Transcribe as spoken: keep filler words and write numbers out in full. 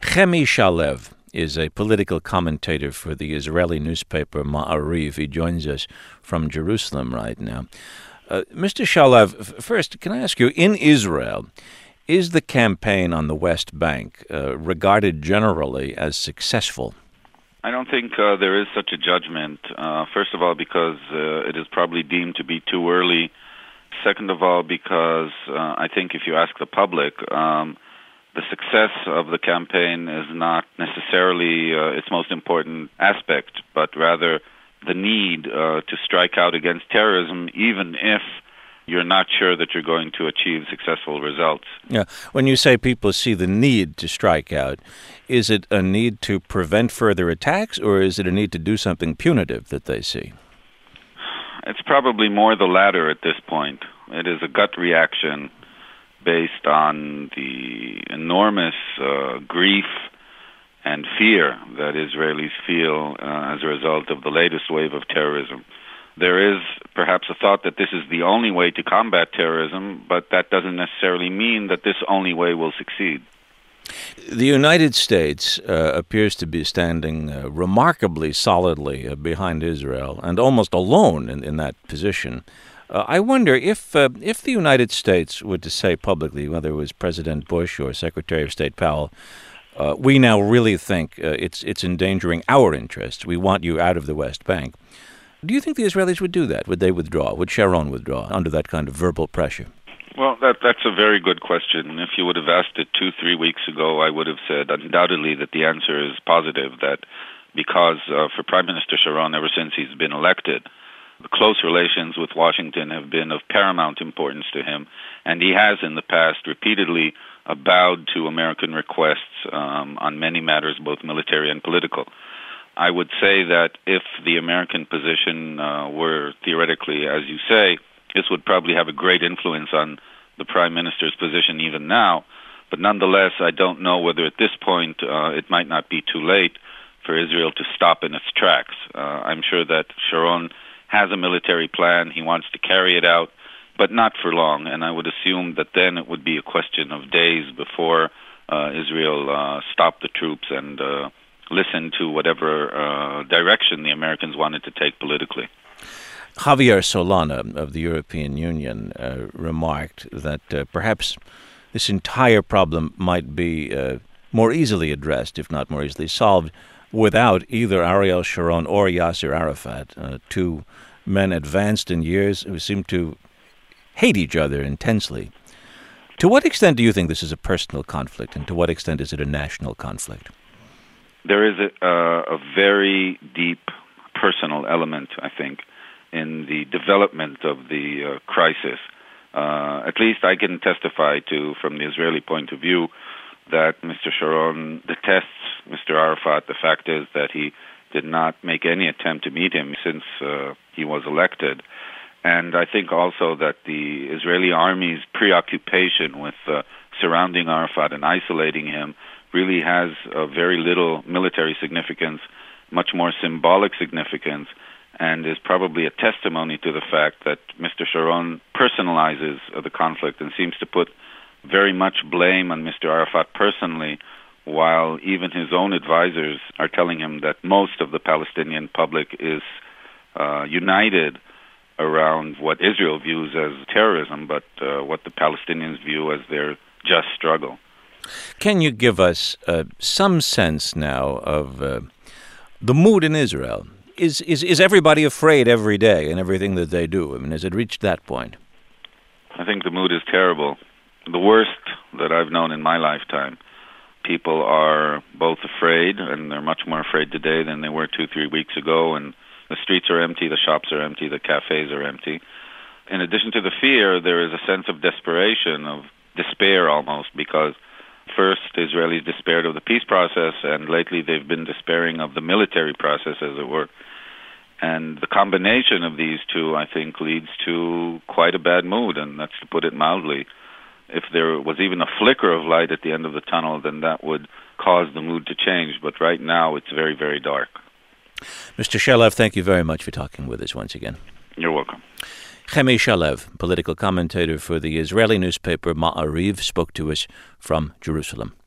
Chemi Shalev is a political commentator for the Israeli newspaper Ma'ariv. He joins us from Jerusalem right now. Uh, Mister Shalev, f- first, can I ask you, in Israel, is the campaign on the West Bank uh, regarded generally as successful? I don't think uh, there is such a judgment. Uh, first of all, because uh, it is probably deemed to be too early. Second of all, because uh, I think if you ask the public, um, the success of the campaign is not necessarily uh, its most important aspect, but rather the need uh, to strike out against terrorism, even if you're not sure that you're going to achieve successful results. Yeah. When you say people see the need to strike out, is it a need to prevent further attacks, or is it a need to do something punitive that they see? It's probably more the latter at this point. It is a gut reaction based on the enormous uh, grief and fear that Israelis feel uh, as a result of the latest wave of terrorism. There is perhaps a thought that this is the only way to combat terrorism, but that doesn't necessarily mean that this only way will succeed. The United States uh, appears to be standing uh, remarkably solidly uh, behind Israel and almost alone in, in that position. Uh, I wonder if uh, if the United States were to say publicly, whether it was President Bush or Secretary of State Powell, uh, we now really think uh, it's it's endangering our interests. We want you out of the West Bank. Do you think the Israelis would do that? Would they withdraw? Would Sharon withdraw under that kind of verbal pressure? Well, that that's a very good question. If you would have asked it two, three weeks ago, I would have said undoubtedly that the answer is positive, that because uh, for Prime Minister Sharon, ever since he's been elected, the close relations with Washington have been of paramount importance to him, and he has in the past repeatedly uh, bowed to American requests um, on many matters, both military and political. I would say that if the American position uh, were theoretically, as you say, this would probably have a great influence on the Prime Minister's position even now. But nonetheless, I don't know whether at this point uh, it might not be too late for Israel to stop in its tracks. Uh, I'm sure that Sharon has a military plan. He wants to carry it out, but not for long. And I would assume that then it would be a question of days before uh, Israel uh, stopped the troops and uh, listened to whatever uh, direction the Americans wanted to take politically. Javier Solana of the European Union uh, remarked that uh, perhaps this entire problem might be uh, more easily addressed, if not more easily solved, without either Ariel Sharon or Yasser Arafat, uh, two men advanced in years who seem to hate each other intensely. To what extent do you think this is a personal conflict, and to what extent is it a national conflict? There is a, uh, a very deep personal element, I think, in the development of the uh, crisis. Uh, at least I can testify to, from the Israeli point of view, that Mister Sharon detests Mister Arafat. The fact is that he did not make any attempt to meet him since uh, he was elected. And I think also that the Israeli army's preoccupation with uh, surrounding Arafat and isolating him really has uh, very little military significance, much more symbolic significance, and is probably a testimony to the fact that Mister Sharon personalizes uh, the conflict and seems to put very much blame on Mister Arafat personally, while even his own advisors are telling him that most of the Palestinian public is uh, united around what Israel views as terrorism, but uh, what the Palestinians view as their just struggle. Can you give us uh, some sense now of uh, the mood in Israel? Is, is is everybody afraid every day in everything that they do? I mean, has it reached that point? I think the mood is terrible. The worst that I've known in my lifetime. People are both afraid, and they're much more afraid today than they were two, three weeks ago, and the streets are empty, the shops are empty, the cafes are empty. In addition to the fear, there is a sense of desperation, of despair almost, because first, Israelis despaired of the peace process, and lately they've been despairing of the military process, as it were. And the combination of these two, I think, leads to quite a bad mood, and that's to put it mildly. If there was even a flicker of light at the end of the tunnel, then that would cause the mood to change. But right now, it's very, very dark. Mister Shalev, thank you very much for talking with us once again. You're welcome. Chemi Shalev, political commentator for the Israeli newspaper Ma'ariv, spoke to us from Jerusalem.